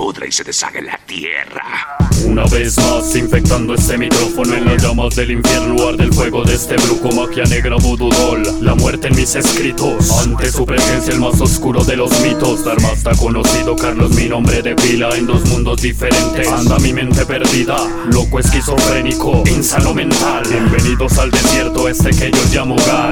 pudre y se deshaga en la tierra. Una vez más, infectando este micrófono en las llamas del infierno, arde el fuego de este brujo, magia negra, voodoo doll. La muerte en mis escritos, ante su presencia el más oscuro de los mitos. Dharma está conocido, Carlos mi nombre de pila. En dos mundos diferentes anda mi mente perdida, loco esquizofrénico, insano mental. Bienvenidos al desierto este que yo llamo hogar.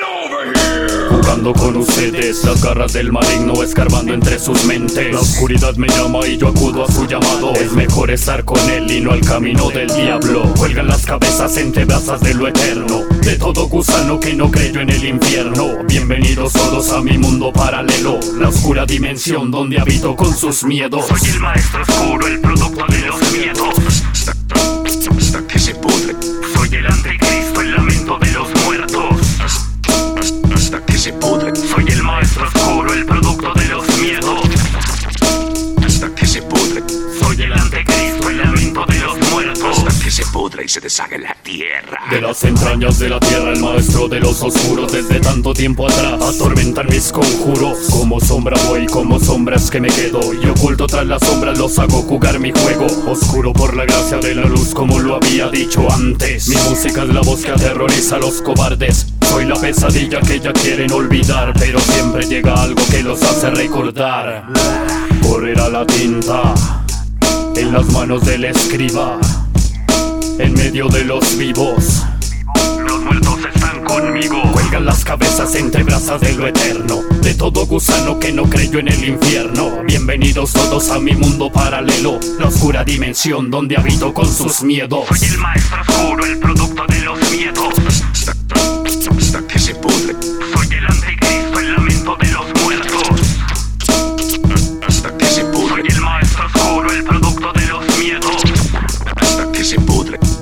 Jugando con ustedes, las garras del maligno escarbando entre sus mentes. La oscuridad me llama y yo acudo a su llamado. Es mejor estar con él y no al camino del diablo. Cuelgan las cabezas entre brasas de lo eterno, de todo gusano que no creyó en el infierno. Bienvenidos todos a mi mundo paralelo, la oscura dimensión donde habito con sus miedos. Soy el maestro oscuro, el producto de los miedos. Hasta que se pudre. Soy el anticristo, el lamento de los muertos. Hasta que se pudre. Soy el maestro oscuro, el producto de los miedos. Hasta que se pudre. Soy el anticristo, el lamento de los muertos. Hasta que se pudre y se deshaga en la tierra. De las entrañas de la tierra, el maestro de los oscuros. Desde tanto tiempo atrás atormentan mis conjuros. Como sombra voy, como sombras que me quedo, y oculto tras las sombras los hago jugar mi juego. Oscuro por la gracia de la luz, como lo había dicho antes. Mi música es la voz que aterroriza a los cobardes. Soy la pesadilla que ya quieren olvidar, pero siempre llega algo que los hace recordar. Correrá la tinta en las manos del escriba, en medio de los vivos. Los muertos están conmigo. Cuelgan las cabezas entre brasas de lo eterno, de todo gusano que no creyó en el infierno. Bienvenidos todos a mi mundo paralelo, la oscura dimensión donde habito con sus miedos. Soy el maestro oscuro, el producto de los miedos. Hasta que se pudre. Soy el anticristo, el lamento de los muertos. Hasta que se pudre. Soy el maestro oscuro, el producto de los miedos. Hasta que se pudre.